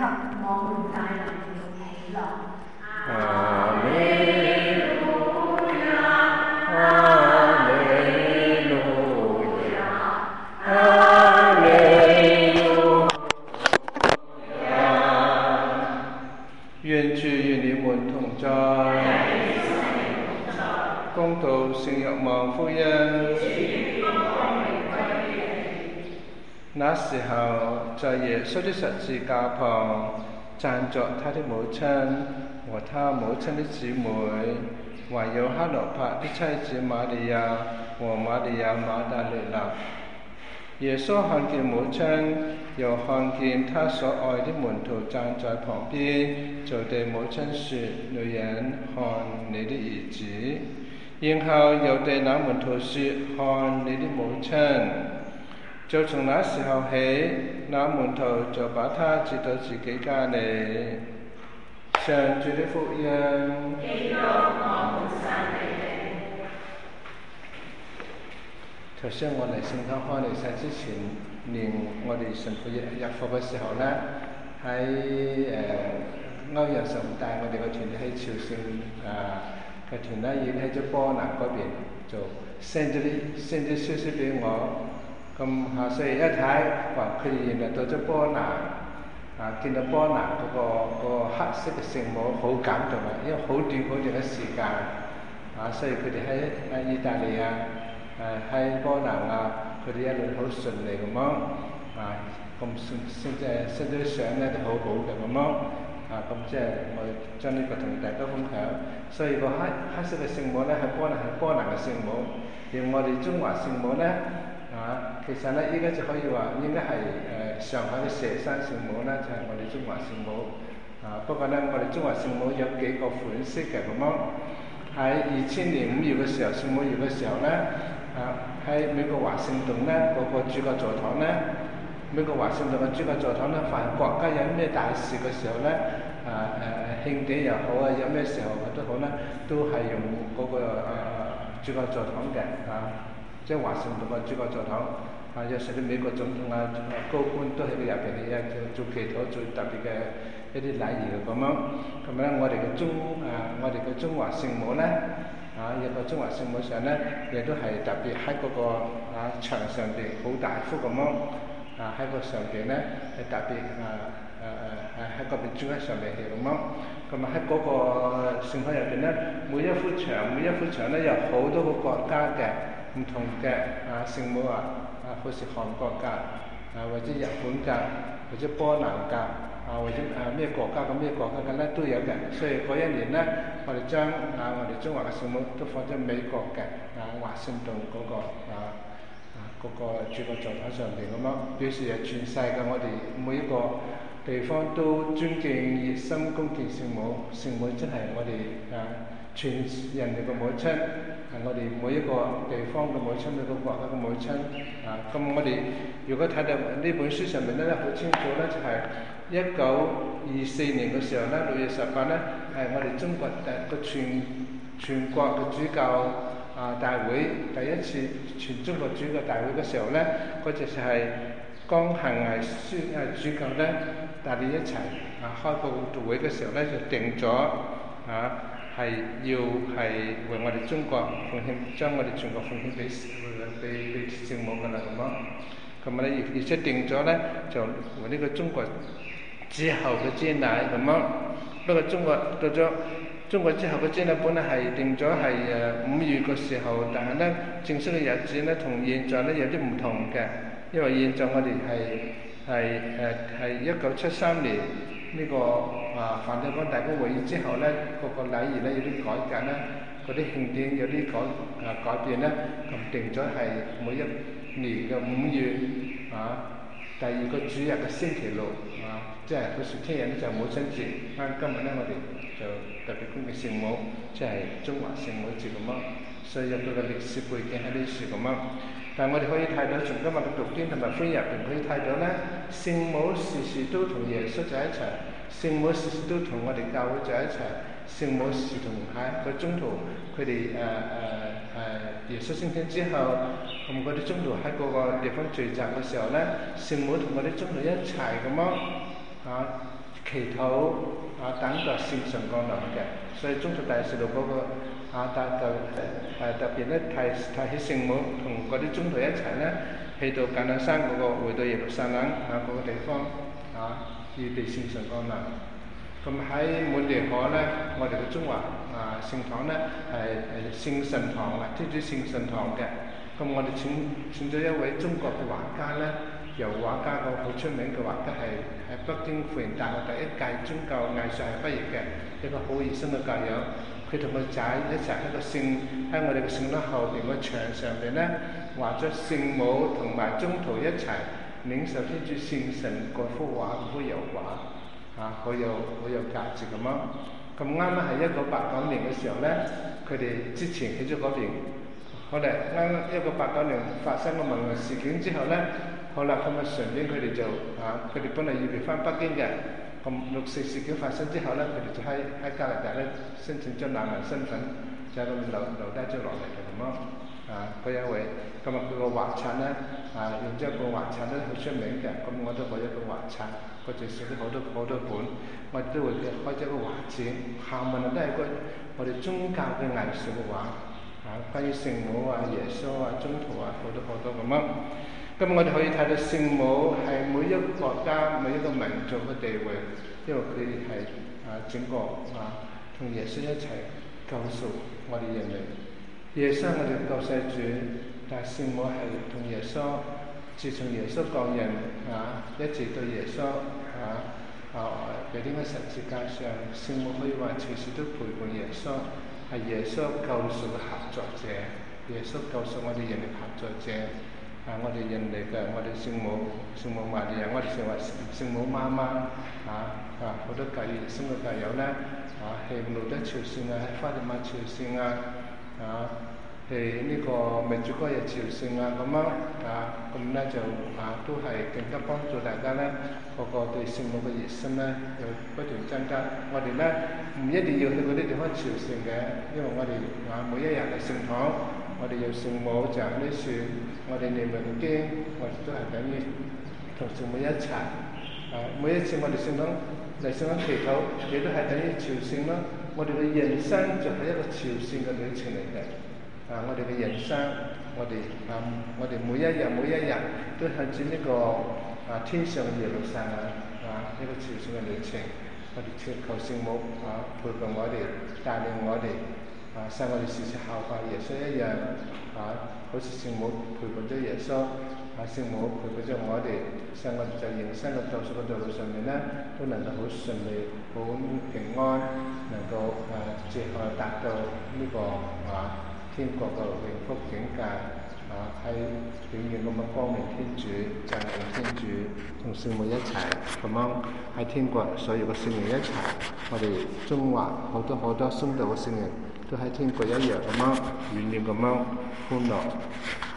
給我們帶來了喜樂。 阿利路亞，阿利路亞，阿利路亞。願主與你們同在，恭讀聖若望福音。那時候，在耶穌的十字架旁站着他的母親和他母親的姊妹，還有克羅帕的妻子瑪利亞和瑪利亞瑪達肋納。耶穌看見母親，又看見他所愛的門徒站在旁邊，就對母親說：女人，看你的兒子。然後又對那門徒說：看你的母親。就從那時候起，那門徒就把他接到自己家裏。上主的福音。頭先我嚟聖堂開彌撒之前，念我哋神父日課嘅時候呢，喺歐陽神父帶我哋個團喺朝聖個團呢，已經喺咗波蘭嗰邊，就 send 咗消息俾我。咁下星期一睇，話佢哋原來到咗波蘭，見到波蘭嗰個黑色嘅聖母，好感動啊！因為好短嘅時間，所以佢哋喺意大利喺波蘭佢哋一路好順利咁樣，咁先啲相咧都好好嘅咁樣，咁即係我將呢個同大家分享。所以個黑色嘅聖母咧係波蘭嘅聖母，而我哋中華聖母咧。其實咧，依家就可以話應該係上海嘅佘山聖母咧，就係我哋中華聖母。不過咧，我哋中華聖母有幾個款式嘅咁樣。喺2000年5月嘅時候，聖母月嘅時候咧，喺美國華盛頓咧嗰個主教座堂咧，美國華盛頓嘅主教座堂咧，凡國家有咩大事嘅時候咧，慶典又好有咩時候都好咧，都係用嗰個主教座堂嘅即係華盛頓嘅主教座堂，有時啲美國總統高官都喺佢入邊嘅，做祈禱做特別嘅一啲禮儀嘅咁樣。咁咧，我哋嘅中華聖母咧，有個中華聖母上咧，亦都係特別喺嗰個牆上邊好大幅咁樣，喺個上邊咧係特別喺嗰邊磚上面嘅咁樣。咁喺嗰個聖堂入邊咧，每一幅牆咧有好多個國家嘅。唔同嘅聖母好似韓國格或者日本格或者波蘭格或者咩國家嘅咧都有嘅。所以嗰一年咧，我哋將我哋中華嘅聖母都放咗美國嘅華盛頓嗰個主教座堂上邊咁樣，表示係全世界我哋每一個地方都尊敬熱心恭敬聖母。聖母真係我哋全人類嘅母親，係我哋每一個地方嘅母親，每個國家嘅母親。咁我哋如果睇到呢本書上面咧，好清楚咧，就係1924年嘅時候咧，6月18咧，係我哋中國個全國嘅主教大會第一次全中國主教大會嘅時候咧，嗰就係江恒毅主教咧帶你一齊開個會嘅時候咧，就定咗係要係為我哋中國奉獻，將我哋全國奉獻俾聖母㗎啦咁樣。咁咧而且定咗咧，就為呢個中國之後嘅瞻禮咁樣。不過中國到咗中國之後嘅瞻禮本來係定咗係5月嘅時候，但係咧正式嘅日子咧同現在咧有啲唔同嘅，因為現在我哋係1973年呢個梵蒂岡大公會議之後咧，個禮儀咧有啲改革咧，嗰啲慶典有啲改變咧，咁定咗係每一年嘅5月第2個主日嘅星期六即係好似聽日咧就母親節，今日咧我哋就特別恭敬聖母，即係中華聖母節咁樣，所以有佢嘅歷史背景喺呢處咁樣。但係我哋可以睇到，從今日嘅讀經同埋福音入邊可以睇到咧，聖母時時都同耶穌在一齊，聖母時時都同我哋教會在一齊，聖母時同喺個中途佢哋耶穌升天之後，咁嗰啲中途喺嗰個地方聚集嘅時候咧，聖母同嗰啲中途一齊咁樣祈禱等待聖神降臨嘅。所以宗徒大事錄嗰個特別咧提起聖母同嗰啲宗徒一齊咧，去到橄欖山嗰個回到耶路撒冷嗰個地方預備聖神降臨。咁喺滿地可咧，我哋嘅中華聖堂咧係聖神堂天主聖神堂嘅。咁我哋請咗一位中國嘅畫家咧，由畫家個好出名嘅畫家係喺北京輔仁大學第一屆宗教藝術系畢業嘅一個好熱心嘅教友。佢同個仔一齊喺我哋嘅聖堂後邊個牆上邊咧畫咗聖母同埋宗徒一齊領受天主聖神嗰幅畫，嗰幅油畫。好有價值咁咯。咁啱啱係1989年嘅時候咧，佢哋之前喺咗嗰邊，後嚟啱1989年發生個文革事件之後咧，好啦，咁順便佢哋就佢哋本嚟預備翻北京嘅，咁6四事件發生之後咧，佢哋就喺加拿大咧申請咗難民身份，就喺度留低咗落嚟嘅咁咯。嗰一位，咁佢個畫冊咧用咗一個畫冊咧好出名嘅，咁我都攞一個畫冊。嗰陣時都好多本，我哋都會開咗一個畫展，下面都係我哋宗教嘅藝術嘅畫，關於聖母耶穌宗徒好多咁樣。咁我哋可以睇到聖母係每一個國家每一個民族嘅地位，因為佢係整個同耶穌一齊救贖我哋人類。耶穌我哋救世主，但係聖母係同耶穌。自從耶穌降人一直到耶穌俾呢個十字架上，聖母可以話隨時都陪伴耶穌，係耶穌救贖嘅合作者，耶穌救贖我哋人類合作者。我哋人類嘅我哋聖母瑪利亞，我哋成為聖母媽媽好多教友新嘅教友咧喺路德朝聖喺花地瑪朝聖係呢個民主嗰日朝聖咁樣咁咧就都係更加幫助大家咧，個對聖母嘅熱心咧又不斷增加。我哋咧唔一定要去嗰啲地方朝聖嘅，因為我哋每一日嚟聖堂，我哋有聖母就呢樹，我哋念誦經，我哋都係等於同聖母一齊。每一次我哋聖堂嚟聖堂祈禱，亦都係等於朝聖咯。我哋嘅人生就係一個朝聖嘅旅程嚟嘅。我哋嘅人生，我哋每一日都向住呢個天上嘅耶路撒冷呢個朝聖嘅旅程。我哋求聖母陪伴我哋，帶領我哋使我哋時時效法耶穌一樣好似聖母陪伴咗耶穌，聖母陪伴咗我哋，使我哋在人生嘅救贖嘅道路上面咧，都能夠好順利、好平安，能夠最後達到呢個天國嘅榮福境界喺永遠咁樣光明天主、讚美天主，同聖母一齊咁樣喺天國所有嘅聖靈一齊，我哋中華好多殉道嘅聖靈都喺天國一樣咁樣遠遠咁樣歡樂。